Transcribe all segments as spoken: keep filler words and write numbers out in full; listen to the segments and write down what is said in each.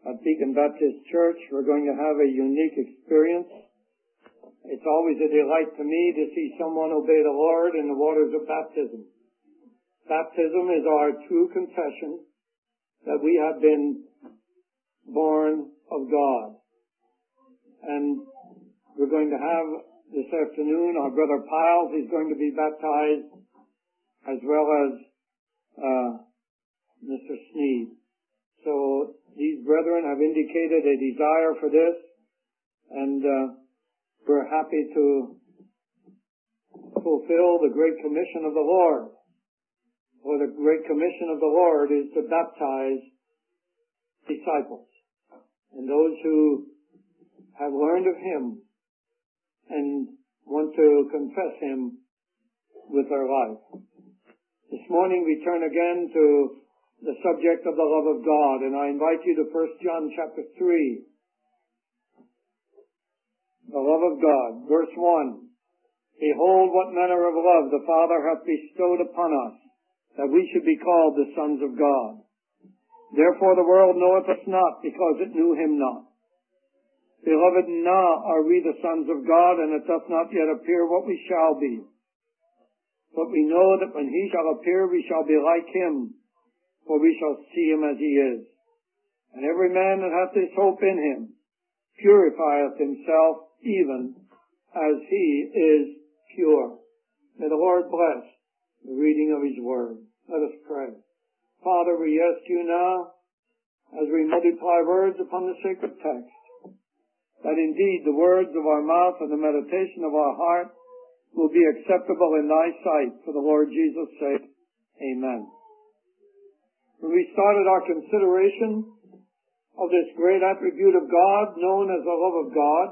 At Beacon Baptist Church, we're going to have a unique experience. It's always a delight to me to see someone obey the Lord in the waters of baptism. Baptism is our true confession that we have been born of God. And we're going to have this afternoon our brother Piles is going to be baptized, as well as uh, Mister Sneed. So these brethren have indicated a desire for this, and uh, we're happy to fulfill the Great Commission of the Lord. For the Great Commission of the Lord is to baptize disciples, and those who have learned of Him and want to confess Him with their life. This morning we turn again to the subject of the love of God, and I invite you to First John chapter three. The love of God. Verse one. Behold, what manner of love the Father hath bestowed upon us, that we should be called the sons of God. Therefore the world knoweth us not, because it knew Him not. Beloved, now are we the sons of God, and it doth not yet appear what we shall be. But we know that when He shall appear, we shall be like Him, for we shall see Him as He is. And every man that hath this hope in Him purifieth himself even as He is pure. May the Lord bless the reading of His Word. Let us pray. Father, we ask You now, as we multiply words upon the sacred text, that indeed the words of our mouth and the meditation of our heart will be acceptable in Thy sight, for the Lord Jesus' sake. Amen. When we started our consideration of this great attribute of God, known as the love of God,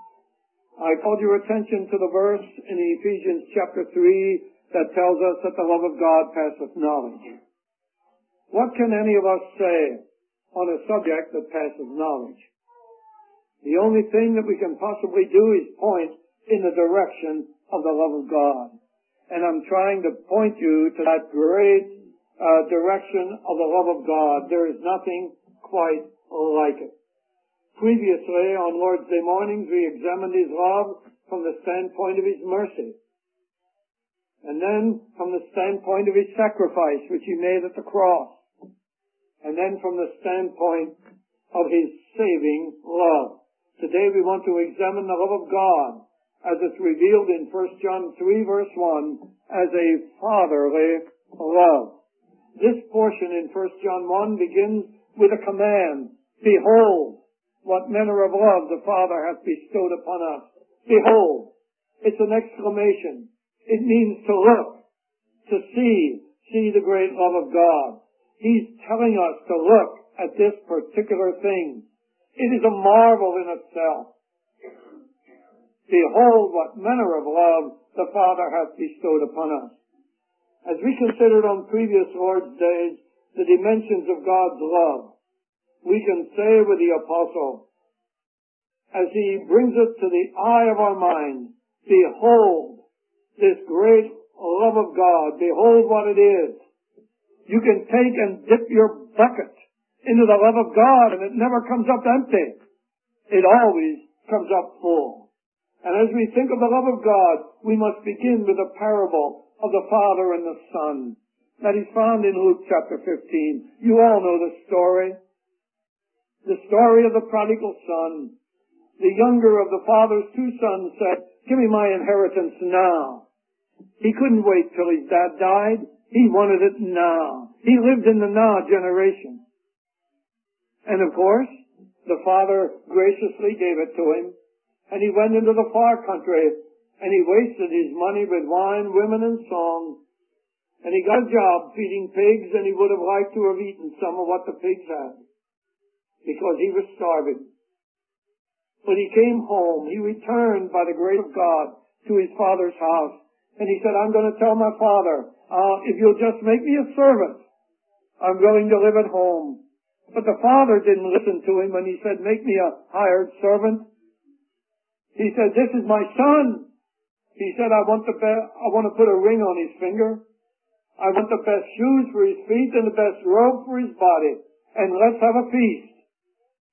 I called your attention to the verse in Ephesians chapter three that tells us that the love of God passeth knowledge. What can any of us say on a subject that passes knowledge? The only thing that we can possibly do is point in the direction of the love of God. And I'm trying to point you to that great uh, direction of the love of God. There is nothing quite like it. Previously, on Lord's Day mornings, we examined His love from the standpoint of His mercy. And then from the standpoint of His sacrifice, which He made at the cross. And then from the standpoint of His saving love. Today we want to examine the love of God as it's revealed in First John three verse one as a fatherly love. This portion in First John one begins with a command. Behold, what manner of love the Father hath bestowed upon us. Behold. It's an exclamation. It means to look, to see, see the great love of God. He's telling us to look at this particular thing. It is a marvel in itself. Behold, what manner of love the Father hath bestowed upon us. As we considered on previous Lord's days the dimensions of God's love, we can say with the apostle, as he brings it to the eye of our mind, behold this great love of God. Behold what it is. You can take and dip your bucket into the love of God, and it never comes up empty. It always comes up full. And as we think of the love of God, we must begin with the parable of the Father and the Son that is found in Luke chapter fifteen. You all know the story. The story of the prodigal son. The younger of the father's two sons said, give me my inheritance now. He couldn't wait till his dad died. He wanted it now. He lived in the now generation. And of course, the father graciously gave it to him. And he went into the far country, and he wasted his money with wine, women, and song. And he got a job feeding pigs, and he would have liked to have eaten some of what the pigs had, because he was starving. But he came home. He returned by the grace of God to his father's house. And he said, I'm going to tell my father, uh, if you'll just make me a servant, I'm willing to live at home. But the father didn't listen to him when he said, make me a hired servant. He said, this is my son. He said, I want the be- I want to put a ring on his finger. I want the best shoes for his feet and the best robe for his body. And let's have a feast.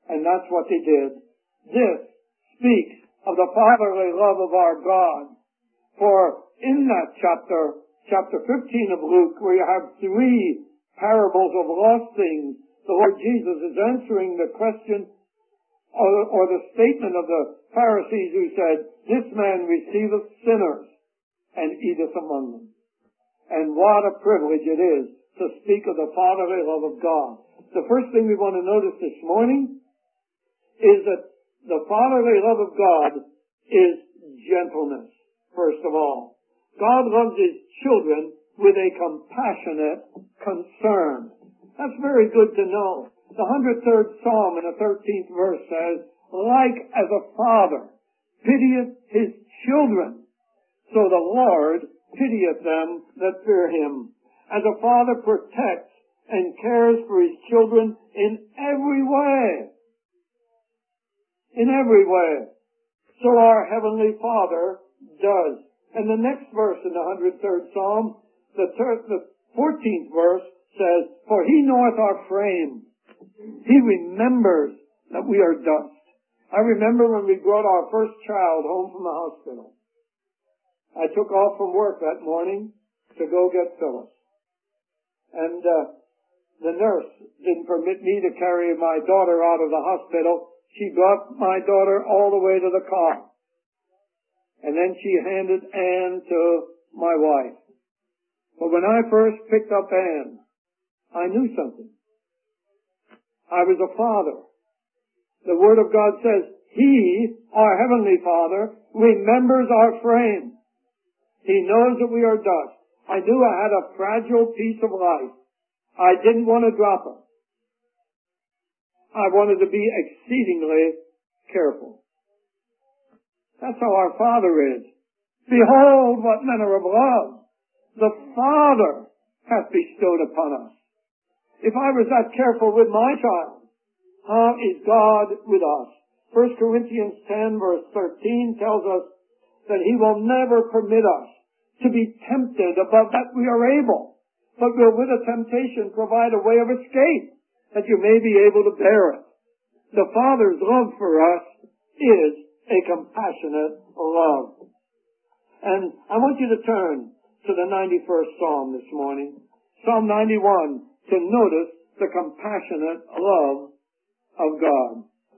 And that's what they did. This speaks of the fatherly love of our God. For in that chapter, chapter fifteen of Luke, where you have three parables of lost things, the Lord Jesus is answering the question or, or the statement of the Pharisees who said, this man receiveth sinners and eateth among them. And what a privilege it is to speak of the fatherly love of God. The first thing we want to notice this morning is that the fatherly love of God is gentleness, first of all. God loves His children with a compassionate concern. That's very good to know. The one hundred third Psalm in the thirteenth verse says, like as a father pitieth his children, so the Lord pitieth them that fear Him. As a father protects and cares for his children in every way. In every way. So our Heavenly Father does. And the next verse in the one hundred third Psalm, the, third, the fourteenth verse says, for He knoweth our frame. He remembers that we are dust. I remember when we brought our first child home from the hospital. I took off from work that morning to go get Phyllis. And uh, the nurse didn't permit me to carry my daughter out of the hospital. She brought my daughter all the way to the car. And then she handed Anne to my wife. But when I first picked up Anne, I knew something. I was a father. The Word of God says, He, our Heavenly Father, remembers our frame. He knows that we are dust. I knew I had a fragile piece of life. I didn't want to drop her. I wanted to be exceedingly careful. That's how our Father is. Behold, what manner of love the Father hath bestowed upon us. If I was that careful with my child, how is God with us? First Corinthians ten verse thirteen tells us that He will never permit us to be tempted above that we are able, but will with a temptation provide a way of escape, that you may be able to bear it. The Father's love for us is a compassionate love. And I want you to turn to the ninety-first Psalm this morning, Psalm ninety-one, to notice the compassionate love of God.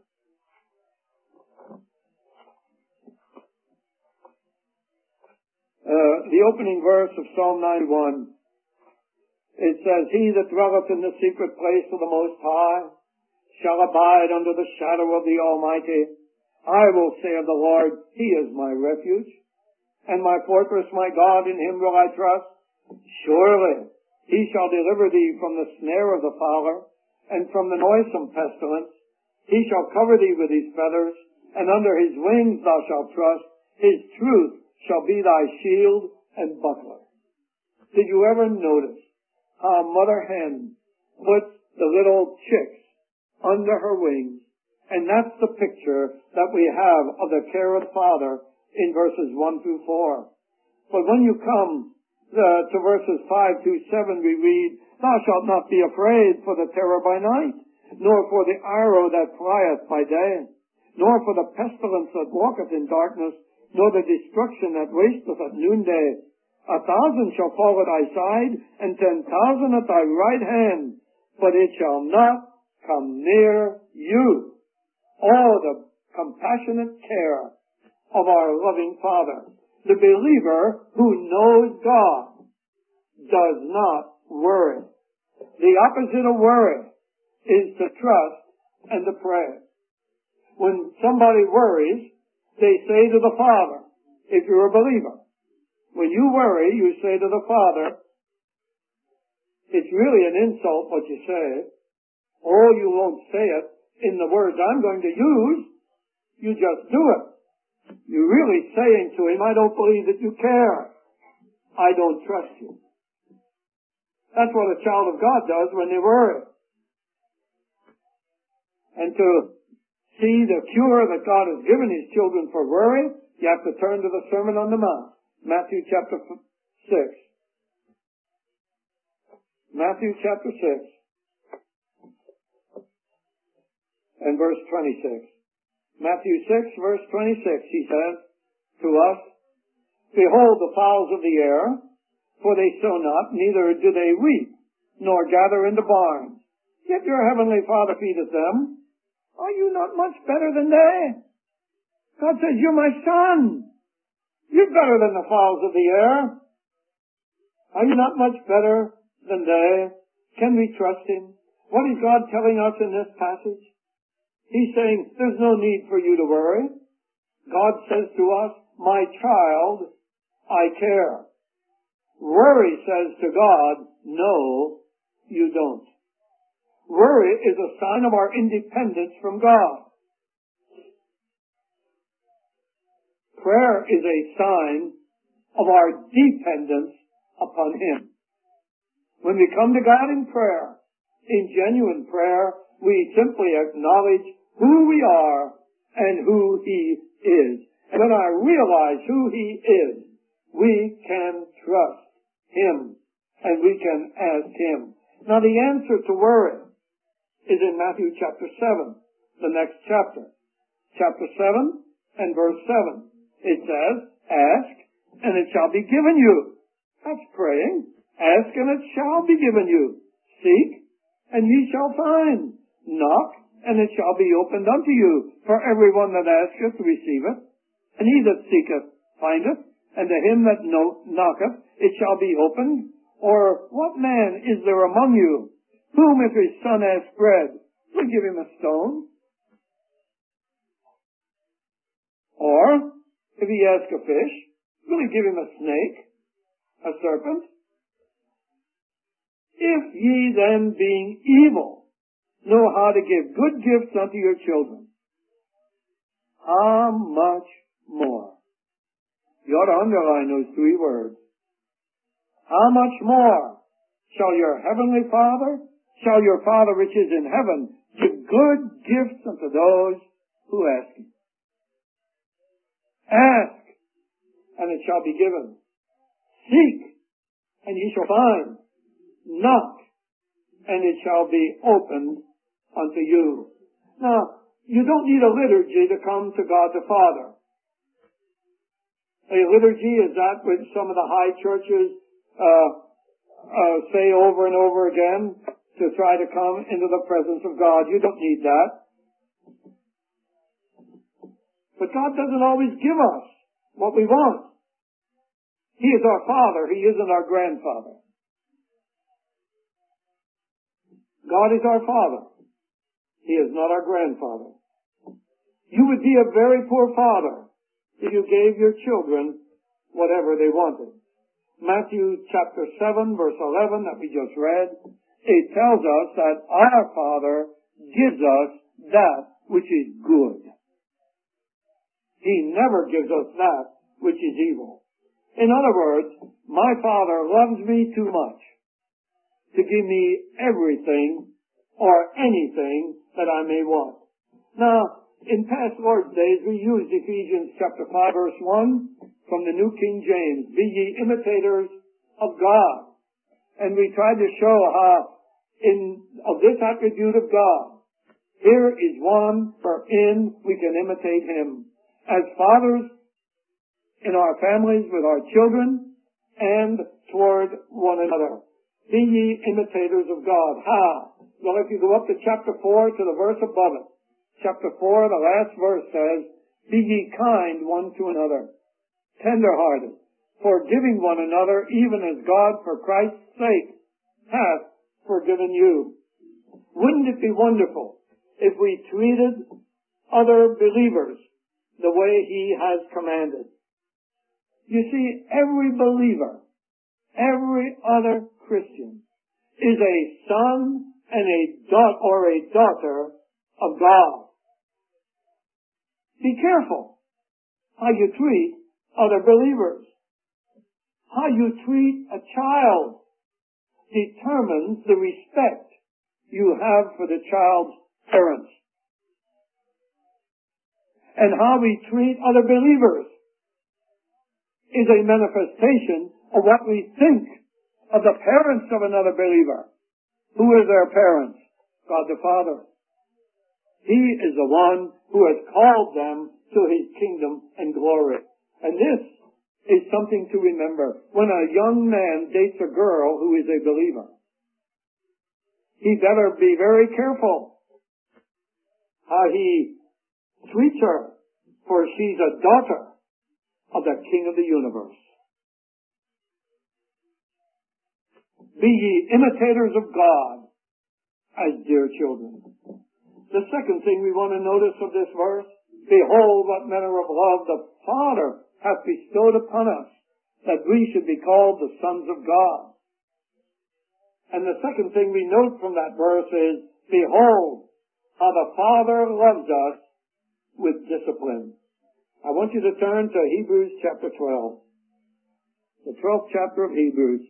Uh, the opening verse of Psalm ninety-one, it says, He that dwelleth in the secret place of the Most High shall abide under the shadow of the Almighty. I will say of the Lord, He is my refuge, and my fortress, my God, in Him will I trust. Surely He shall deliver thee from the snare of the fowler, and from the noisome pestilence. He shall cover thee with His feathers, and under His wings thou shalt trust. His truth shall be thy shield and buckler. Did you ever notice how a mother hen puts the little chicks under her wings? And that's the picture that we have of the care of the Father in verses one through four. But when you come uh, to verses five through seven, we read, Thou shalt not be afraid for the terror by night, nor for the arrow that flieth by day, nor for the pestilence that walketh in darkness, nor the destruction that wasteth at noonday. A thousand shall fall at thy side, and ten thousand at thy right hand, but it shall not come near you. Oh, the compassionate care of our loving Father. The believer who knows God does not worry. The opposite of worry is to trust and to pray. When somebody worries, they say to the Father, if you're a believer, when you worry, you say to the Father, it's really an insult what you say, or you won't say it in the words I'm going to use, you just do it. You're really saying to Him, I don't believe that you care. I don't trust you. That's what a child of God does when they worry. And to see the cure that God has given His children for worry, you have to turn to the Sermon on the Mount, Matthew chapter six. Matthew chapter six. and verse twenty-six. Matthew six, verse twenty-six, he says to us, Behold the fowls of the air, for they sow not, neither do they reap, nor gather into barns. Yet your heavenly Father feedeth them. Are you not much better than they? God says, you're my son. You're better than the fowls of the air. Are you not much better than they? Can we trust him? What is God telling us in this passage? He's saying, there's no need for you to worry. God says to us, my child, I care. Worry says to God, no, you don't. Worry is a sign of our independence from God. Prayer is a sign of our dependence upon him. When we come to God in prayer, in genuine prayer, we simply acknowledge who we are and who he is. And when I realize who he is, we can trust him and we can ask him. Now the answer to worry is in Matthew chapter seven, the next chapter. Chapter seven and verse seven. It says, ask and it shall be given you. That's praying. Ask and it shall be given you. Seek and ye shall find. Knock and it shall be opened unto you. For everyone that asketh receiveth, and he that seeketh findeth, and to him that no- knocketh it shall be opened. Or what man is there among you, whom if his son ask bread, will give him a stone? Or if he ask a fish, will he give him a snake, a serpent? If ye then, being evil, know how to give good gifts unto your children, how much more? You ought to underline those three words. How much more shall your heavenly Father, shall your Father which is in heaven, give good gifts unto those who ask him? Ask, and it shall be given. Seek, and ye shall find. Knock, and it shall be opened unto you. Now, you don't need a liturgy to come to God the Father. A liturgy is that which some of the high churches uh, uh, say over and over again to try to come into the presence of God. You don't need that. But God doesn't always give us what we want. He is our Father. He isn't our grandfather. God is our Father. He is not our grandfather. You would be a very poor father if you gave your children whatever they wanted. Matthew chapter seven, verse eleven that we just read, it tells us that our Father gives us that which is good. He never gives us that which is evil. In other words, my Father loves me too much to give me everything or anything that I may want. Now, in past Lord's days, we used Ephesians chapter five, verse one from the New King James. Be ye imitators of God. And we tried to show how in of this attribute of God, here is one wherein we can imitate him. As fathers in our families with our children and toward one another. Be ye imitators of God. How? Well, if you go up to chapter four to the verse above it, chapter four, the last verse says, Be ye kind one to another, tender-hearted, forgiving one another, even as God for Christ's sake hath forgiven you. Wouldn't it be wonderful if we treated other believers the way he has commanded? You see, every believer, every other Christian is a son and a daughter or a daughter of God. Be careful how you treat other believers. How you treat a child determines the respect you have for the child's parents. And how we treat other believers is a manifestation of what we think of the parents of another believer. Who are their parents? God the Father. He is the one who has called them to his kingdom and glory. And this is something to remember when a young man dates a girl who is a believer. He better be very careful how he treats her, for she's a daughter of the King of the universe. Be ye imitators of God as dear children. The second thing we want to notice of this verse, behold what manner of love the Father hath bestowed upon us, that we should be called the sons of God. And the second thing we note from that verse is, behold how the Father loves us with discipline. I want you to turn to Hebrews chapter twelve, the twelfth chapter of Hebrews.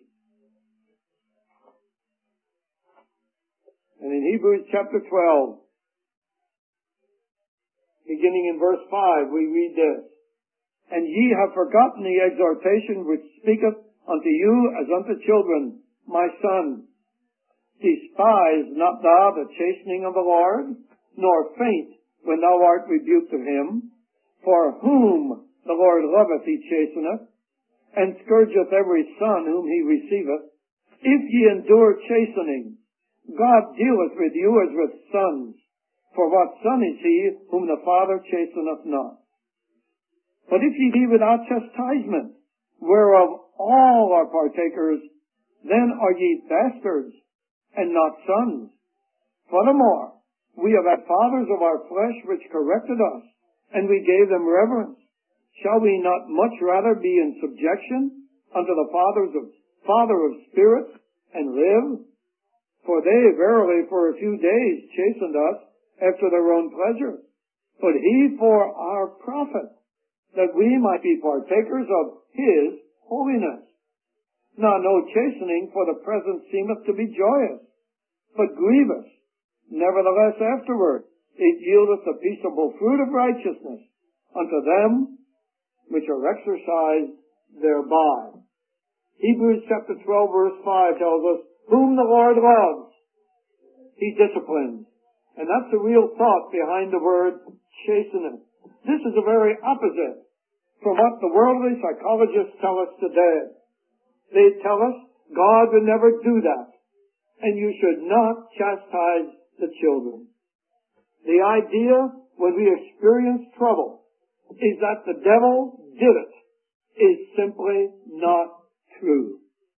And in Hebrews chapter twelve, beginning in verse five, we read this. And ye have forgotten the exhortation which speaketh unto you as unto children, my son. Despise not thou the chastening of the Lord, nor faint when thou art rebuked of him. For whom the Lord loveth he chasteneth, and scourgeth every son whom he receiveth. If ye endure chastening, God dealeth with you as with sons. For what son is he whom the Father chasteneth not? But if ye be without chastisement, whereof all are partakers, then are ye bastards, and not sons. Furthermore, we have had fathers of our flesh which corrected us, and we gave them reverence. Shall we not much rather be in subjection unto the fathers of, Father of spirits, and live? For they verily for a few days chastened us after their own pleasure, but he for our profit, that we might be partakers of his holiness. Now no chastening for the present seemeth to be joyous, but grievous. Nevertheless afterward it yieldeth the peaceable fruit of righteousness unto them which are exercised thereby. Hebrews chapter twelve verse five tells us, whom the Lord loves, he disciplines. And that's the real thought behind the word chastening. This is the very opposite from what the worldly psychologists tell us today. They tell us God would never do that, and you should not chastise the children. The idea when we experience trouble is that the devil did it is simply not true.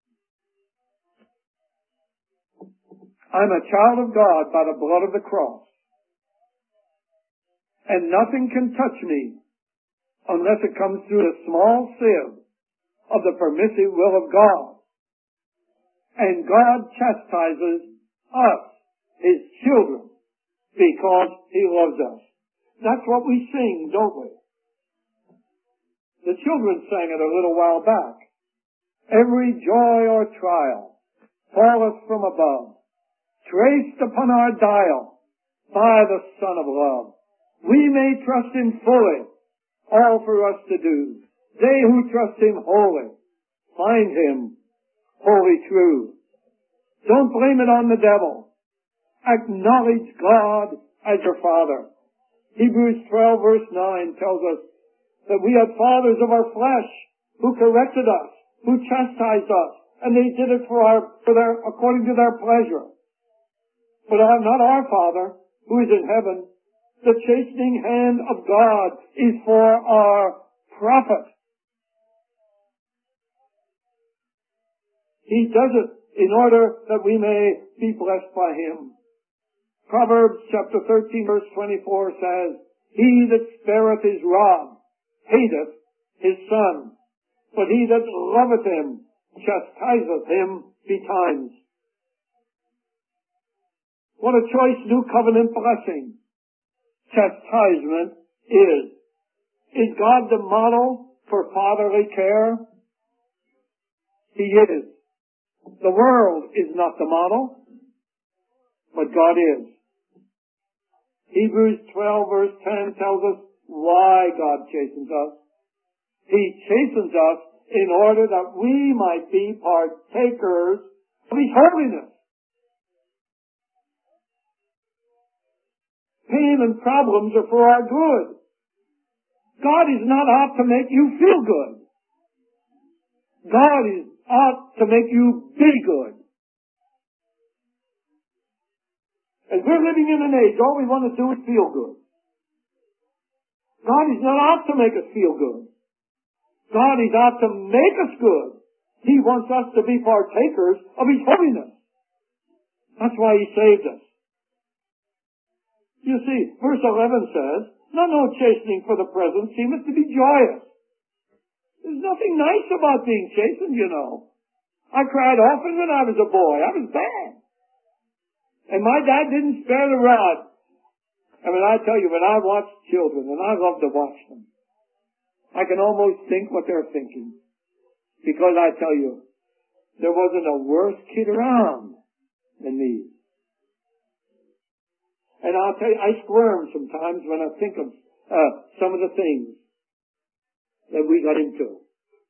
I'm a child of God by the blood of the cross, and nothing can touch me unless it comes through the small sieve of the permissive will of God. And God chastises us, his children, because he loves us. That's what we sing, don't we? The children sang it a little while back. Every joy or trial falleth from above, traced upon our dial by the Son of Love. We may trust him fully, all for us to do. They who trust him wholly find him wholly true. Don't blame it on the devil. Acknowledge God as your Father. Hebrews twelve verse nine tells us that we had fathers of our flesh who corrected us, who chastised us, and they did it for our, for their, according to their pleasure. But our, not our Father, who is in heaven. The chastening hand of God is for our profit. He does it in order that we may be blessed by him. Proverbs chapter thirteen verse twenty-four says, he that spareth his rod hateth his son, but he that loveth him chastiseth him betimes. What a choice new covenant blessing chastisement is. Is God the model for fatherly care? He is. The world is not the model, but God is. Hebrews twelve verse ten tells us why God chastens us. He chastens us in order that we might be partakers of his holiness. pain and problems are for our good. God is not out to make you feel good. God is out to make you be good. And we're living in an age, all we want to do is feel good. God is not out to make us feel good. God is out to make us good. He wants us to be partakers of His holiness. That's why He saved us. You see, verse eleven says, "Now no chastening for the present seemeth to be joyous." There's nothing nice about being chastened, you know. I cried often when I was a boy. I was bad. And my dad didn't spare the rod. I mean, I tell you, when I watch children, and I love to watch them, I can almost think what they're thinking. Because I tell you, there wasn't a worse kid around than me. And I'll tell you, I squirm sometimes when I think of uh, some of the things that we got into.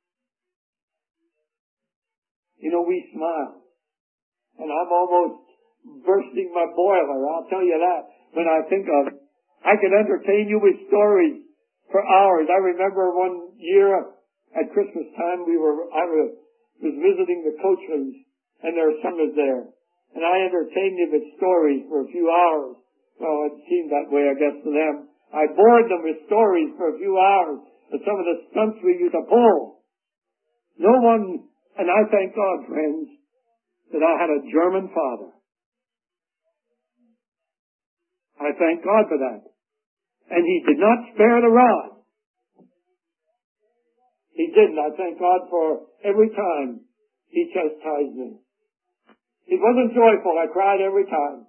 You know, we smile. And I'm almost bursting my boiler, I'll tell you that. When I think of it, I can entertain you with stories for hours. I remember one year at Christmas time, we were, I was visiting the Coachlins, and their son was there. And I entertained you with stories for a few hours. Well, it seemed that way, I guess, to them. I bored them with stories for a few hours of some of the stunts we used to pull. No one, and I thank God, friends, that I had a German father. I thank God for that. And He did not spare the rod. He didn't. I thank God for every time He chastised me. It wasn't joyful. I cried every time.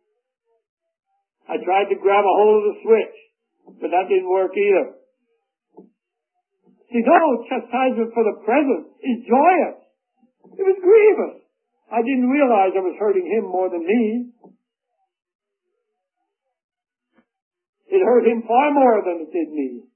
I tried to grab a hold of the switch, but that didn't work either. See, no chastisement for the present is joyous. It was grievous. I didn't realize I was hurting Him more than me. It hurt Him far more than it did me.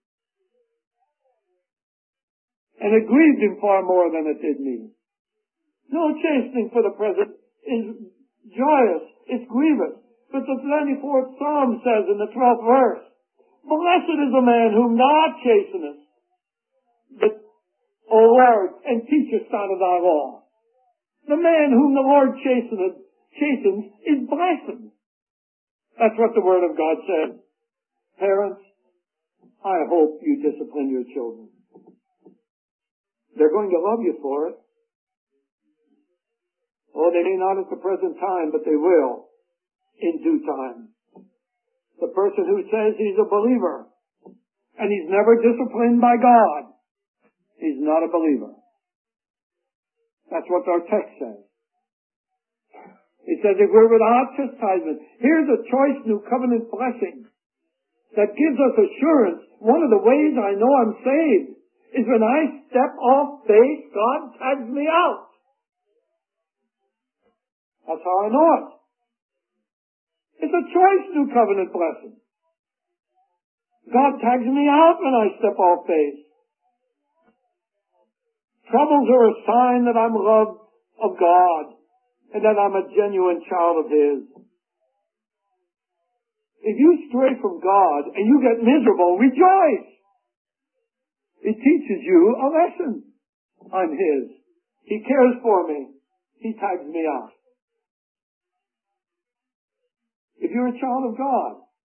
And it grieved Him far more than it did me. No chastening for the present is joyous. It's grievous. But the twenty-fourth Psalm says in the twelfth verse, "Blessed is the man whom Thou chastenest, but, O Lord, and teachest out of Thy law." The man whom the Lord chasteneth, chastens is blessed. That's what the Word of God says. Parents, I hope you discipline your children. They're going to love you for it. Oh, they may not at the present time, but they will in due time. The person who says he's a believer and he's never disciplined by God, he's not a believer. That's what our text says. It says if we're without chastisement, here's a choice new covenant blessing that gives us assurance. One of the ways I know I'm saved is when I step off base, God tags me out. That's how I know it. It's a choice new covenant blessing. God tags me out when I step off base. Troubles are a sign that I'm loved of God and that I'm a genuine child of His. If you stray from God and you get miserable, rejoice. It teaches you a lesson. I'm His. He cares for me. He tags me out. If you're a child of God,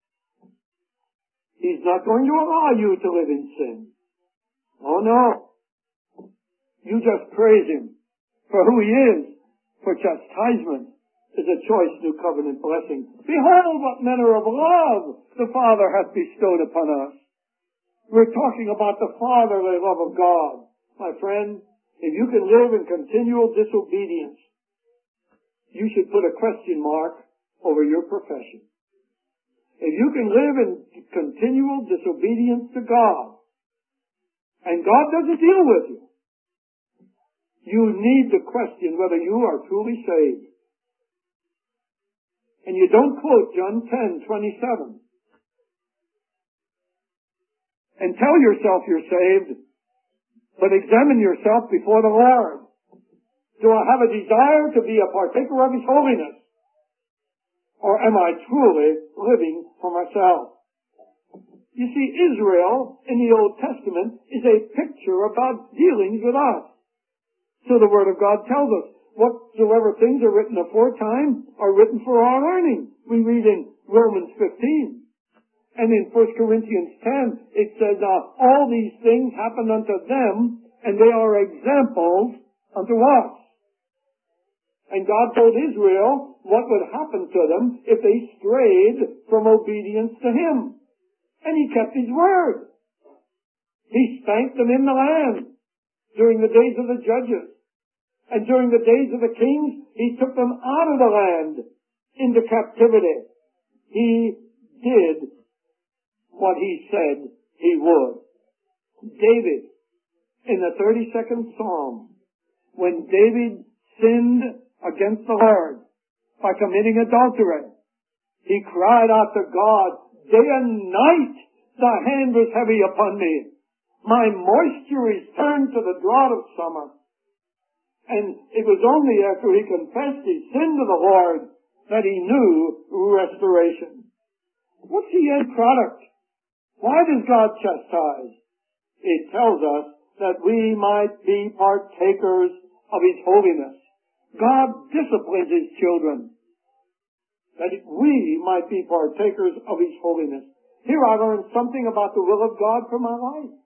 He's not going to allow you to live in sin. Oh no. You just praise Him for who He is, for chastisement is a choice new covenant blessing. Behold what manner of love the Father hath bestowed upon us. We're talking about the fatherly love of God. My friend, if you can live in continual disobedience, you should put a question mark over your profession. If you can live in continual disobedience to God, and God doesn't deal with you, you need to question whether you are truly saved. And you don't quote John ten twenty-seven. And tell yourself you're saved, but examine yourself before the Lord. Do I have a desire to be a partaker of His holiness? Or am I truly living for myself? You see, Israel in the Old Testament is a picture of God's dealings with us. So the Word of God tells us, whatsoever things are written aforetime are written for our learning. We read in Romans fifteen. And in First Corinthians ten, it says, uh, all these things happen unto them, and they are examples unto us. And God told Israel what would happen to them if they strayed from obedience to Him. And He kept His word. He spanked them in the land during the days of the judges. And during the days of the kings, He took them out of the land into captivity. He did what He said He would. David, in the thirty-second Psalm, when David sinned against the Lord by committing adultery, he cried out to God, day and night the hand was heavy upon me. My moisture is turned to the drought of summer. And it was only after he confessed his sin to the Lord that he knew restoration. What's the end product? Why does God chastise? It tells us that we might be partakers of His holiness. God disciplines His children, that we might be partakers of His holiness. Here I learned something about the will of God for my life.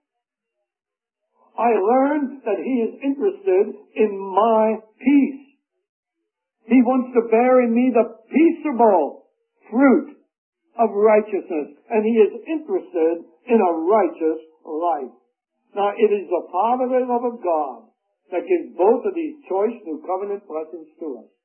I learned that He is interested in my peace. He wants to bear in me the peaceable fruit of righteousness, and He is interested in a righteous life. Now, it is the fatherly love of God that gives both of these choice new covenant blessings to us.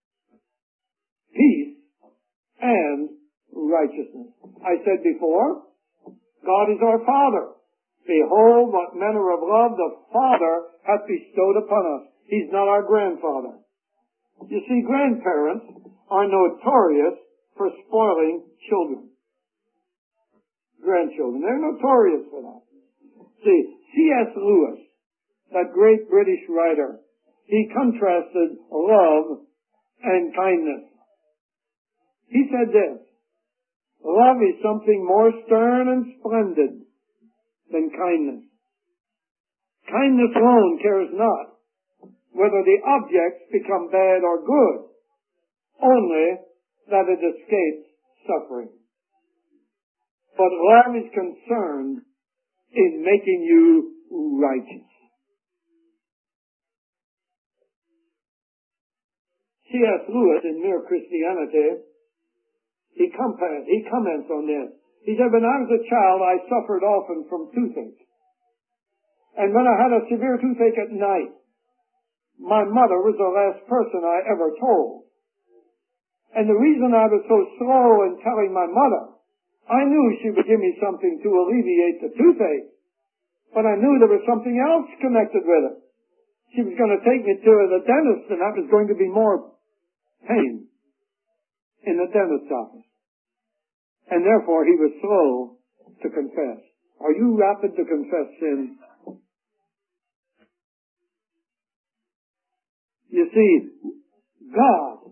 Peace and righteousness. I said before, God is our Father. Behold, what manner of love the Father hath bestowed upon us. He's not our grandfather. You see, grandparents are notorious for spoiling children. Grandchildren. They're notorious for that. See, C S Lewis, that great British writer, he contrasted love and kindness. He said this, love is something more stern and splendid than kindness. Kindness alone cares not whether the objects become bad or good, only that it escapes suffering. But love is concerned in making you righteous. C S Lewis, in Mere Christianity, he, compa- he comments on this. He said, when I was a child, I suffered often from toothache. And when I had a severe toothache at night, my mother was the last person I ever told. And the reason I was so slow in telling my mother, I knew she would give me something to alleviate the toothache, but I knew there was something else connected with it. She was going to take me to the dentist, and that was going to be more pain in the dentist's office. And therefore, he was slow to confess. Are you rapid to confess sin? You see, God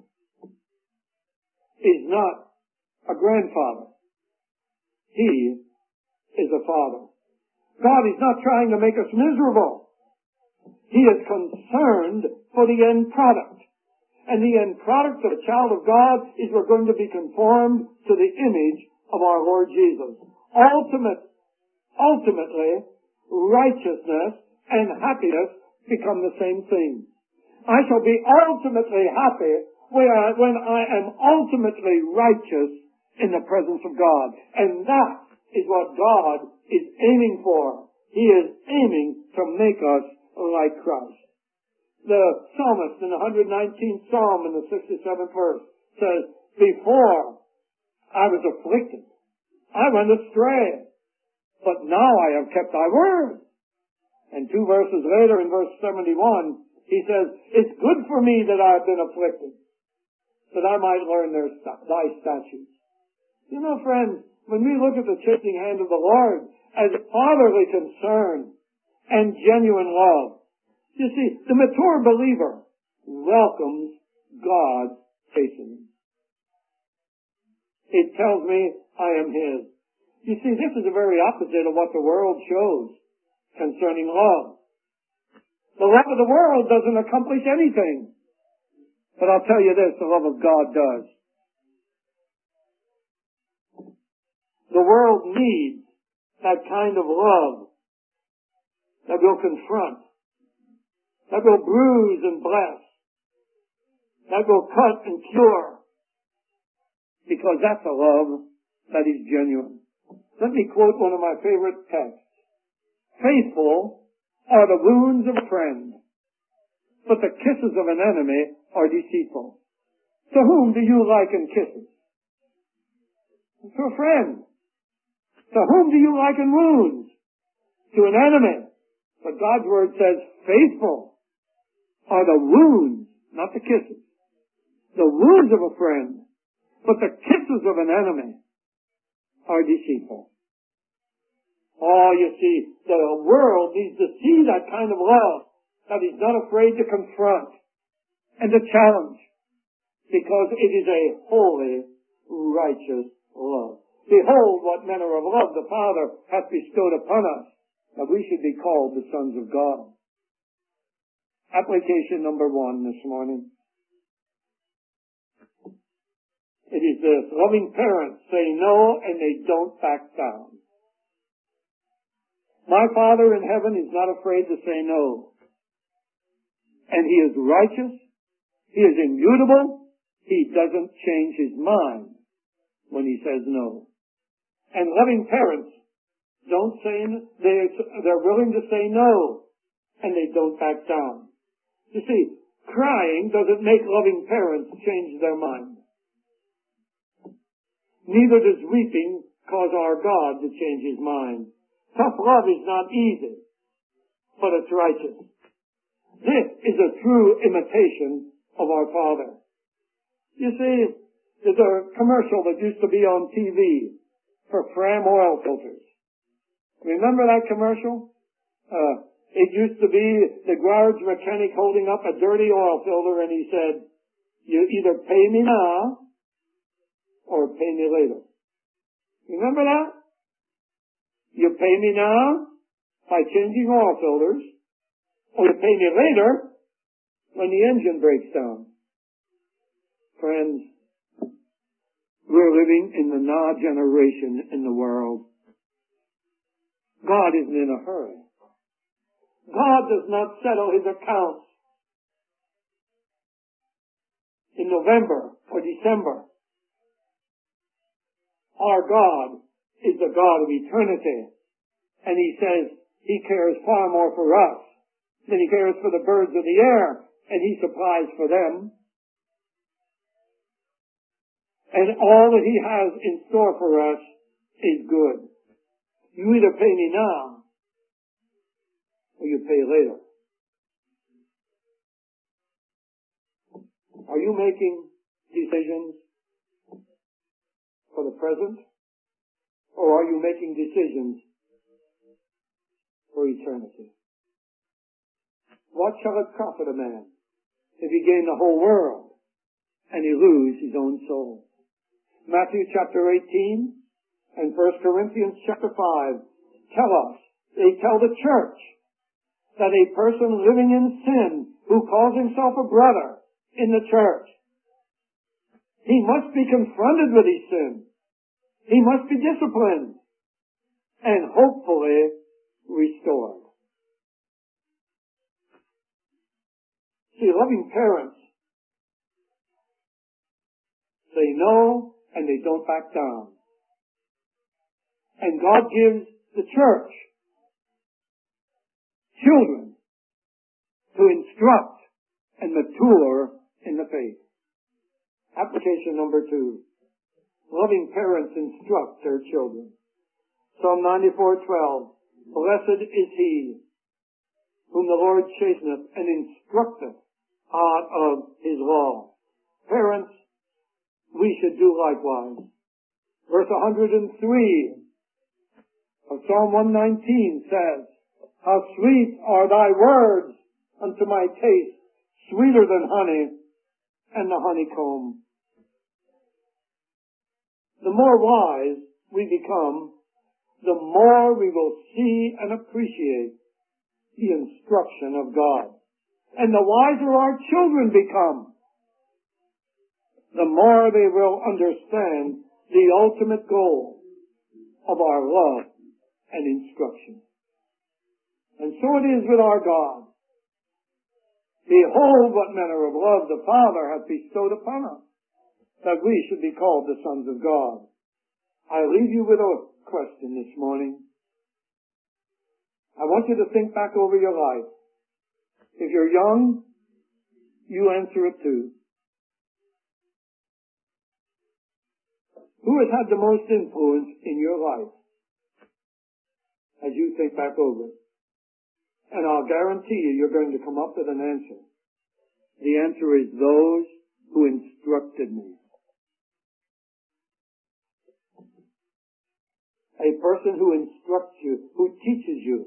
is not a grandfather. He is a father. God is not trying to make us miserable. He is concerned for the end product. And the end product of a child of God is we're going to be conformed to the image of our Lord Jesus. Ultimate, ultimately, righteousness and happiness become the same thing. I shall be ultimately happy when I, when I am ultimately righteous in the presence of God. And that is what God is aiming for. He is aiming to make us like Christ. The psalmist in the one hundred nineteenth Psalm in the sixty-seventh verse says, before I was afflicted, I went astray, but now I have kept thy word. And two verses later in verse seventy-one, he says, it's good for me that I have been afflicted, that I might learn their, thy statutes. You know, friends, when we look at the chastening hand of the Lord as fatherly concern and genuine love, you see, the mature believer welcomes God's chastening. It tells me I am His. You see, this is the very opposite of what the world shows concerning love. The love of the world doesn't accomplish anything. But I'll tell you this, the love of God does. The world needs that kind of love that will confront, that will bruise and bless, that will cut and cure, because that's a love that is genuine. Let me quote one of my favorite texts. Faithful are the wounds of a friend, but the kisses of an enemy are deceitful. To whom do you liken kisses? To a friend. To whom do you liken wounds? To an enemy. But God's word says faithful are the wounds, not the kisses. The wounds of a friend, but the kisses of an enemy are deceitful. Oh, you see, the world needs to see that kind of love that is not afraid to confront and to challenge, because it is a holy, righteous love. Behold, what manner of love the Father hath bestowed upon us, that we should be called the sons of God. Application number one this morning. It is this: loving parents say no and they don't back down. My Father in heaven is not afraid to say no. And He is righteous. He is immutable. He doesn't change His mind when He says no. And loving parents don't say, they're, they're willing to say no, and they don't back down. You see, crying doesn't make loving parents change their mind. Neither does weeping cause our God to change His mind. Tough love is not easy, but it's righteous. This is a true imitation of our Father. You see, there's a commercial that used to be on T V for Fram oil filters. Remember that commercial? Uh, it used to be the garage mechanic holding up a dirty oil filter, and he said, you either pay me now or pay me later. Remember that? You pay me now by changing oil filters, or you pay me later when the engine breaks down. Friends, we're living in the now generation in the world. God isn't in a hurry. God does not settle His accounts in November or December. Our God is the God of eternity. And He says He cares far more for us than He cares for the birds of the air, and He supplies for them. And all that He has in store for us is good. You either pay me now or you pay later. Are you making decisions for the present, or are you making decisions for eternity? What shall it profit a man if he gain the whole world and he lose his own soul? Matthew chapter eighteen and First Corinthians chapter five tell us, they tell the church, that a person living in sin who calls himself a brother in the church, he must be confronted with his sin. He must be disciplined and hopefully restored. See, loving parents say no and they don't back down. And God gives the church children to instruct and mature in the faith. Application number two. Loving parents instruct their children. Psalm ninety-four twelve. Blessed is he whom the Lord chasteneth and instructeth out of his law. Parents, we should do likewise. Verse one hundred three of Psalm one nineteen says, how sweet are thy words unto my taste, sweeter than honey and the honeycomb. the more wise we become, the more we will see and appreciate the instruction of God. And the wiser our children become, the more they will understand the ultimate goal of our love and instruction. And so it is with our God. Behold what manner of love the Father hath bestowed upon us, that we should be called the sons of God. I leave you with a question this morning. I want you to think back over your life. If you're young, you answer it too. Who has had the most influence in your life as you think back over it? And I'll guarantee you, you're going to come up with an answer. The answer is those who instructed me. A person who instructs you, who teaches you.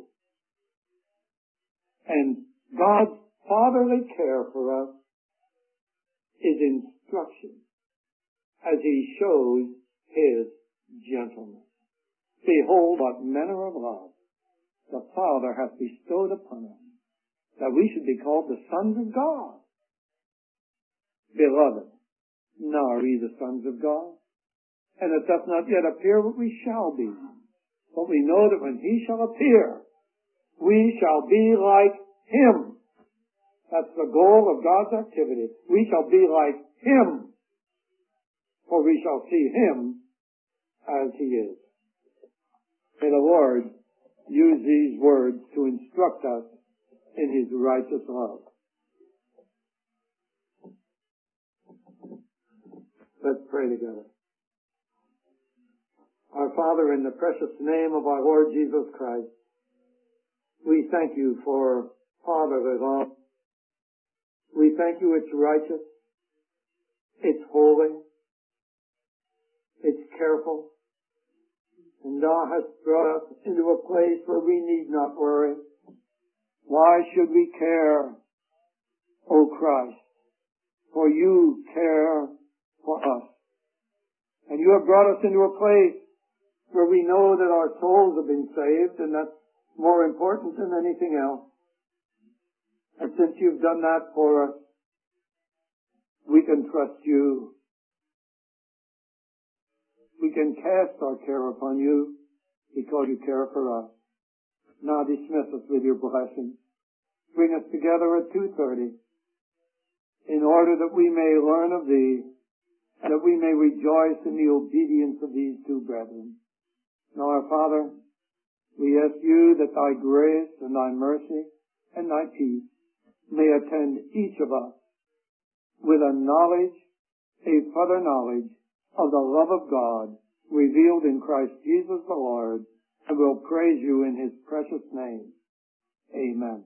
And God's fatherly care for us is instruction as He shows His gentleness. Behold what manner of love the Father hath bestowed upon us, that we should be called the sons of God. Beloved, now are we the sons of God? And it doth not yet appear what we shall be. But we know that when He shall appear, we shall be like Him. That's the goal of God's activity. We shall be like Him, for we shall see Him as He is. May the Lord use these words to instruct us in His righteous love. Let's pray together. Our Father, in the precious name of our Lord Jesus Christ, we thank You for fatherly love. We thank You it's righteous, it's holy, it's careful, and Thou hast brought us into a place where we need not worry. Why should we care, O Christ? For You care for us. And You have brought us into a place where we know that our souls have been saved, and that's more important than anything else. And since You've done that for us, we can trust You. We can cast our care upon You because You care for us. Now dismiss us with Your blessing. Bring us together at two thirty in order that we may learn of Thee and that we may rejoice in the obedience of these two brethren. Now, our Father, we ask You that Thy grace and Thy mercy and Thy peace may attend each of us with a knowledge, a further knowledge of the love of God revealed in Christ Jesus the Lord, and we'll praise You in His precious name. Amen.